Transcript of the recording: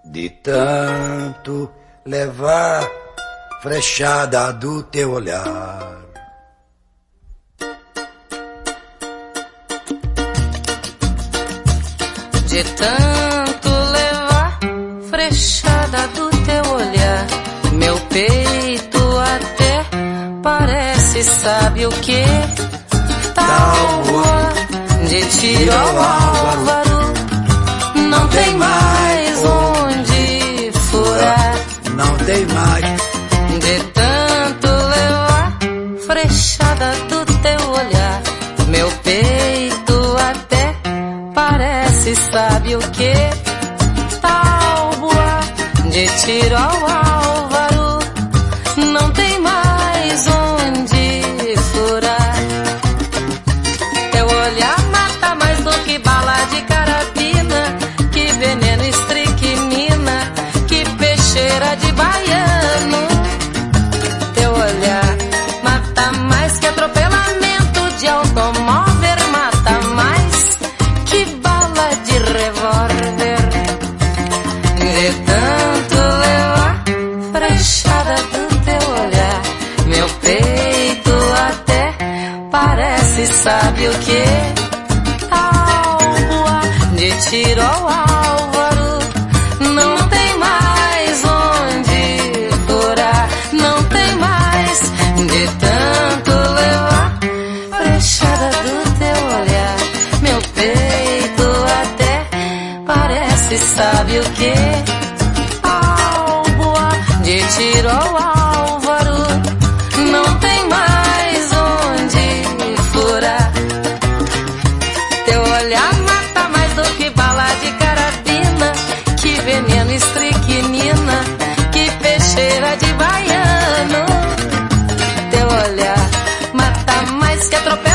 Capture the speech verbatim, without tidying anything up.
De tanto levar frechada do teu olhar. De tanto levar frechada do teu olhar, meu peito até parece, sabe o que? Tábua de tiro ao álvaro, não tem mais onde furar. Não tem mais. De tanto levar frechada do teu olhar, meu peito até parece, sabe o que? Tábua de tiro ao álvaro, não tem mais onde furar. Teu olhar mata mais do que bala de carabina, que veneno estricnina, que peixeira de baiano. Teu olhar mata mais que atropelamento de automóvel, mata mais que bala de revólver. De tanto levar frechada do teu olhar, meu peito até parece, sabe o que? Tábua de tiro ao álvaro, não tem mais onde furar, não tem mais. De tanto levar frechada do teu olhar, meu peito até parece, sabe o que? Tábua de tiro ao álvaro, não tem mais onde furar. Teu olhar mata mais do que bala de carabina, que veneno estricnina, que peixeira de baiano. Teu olhar mata mais que atropela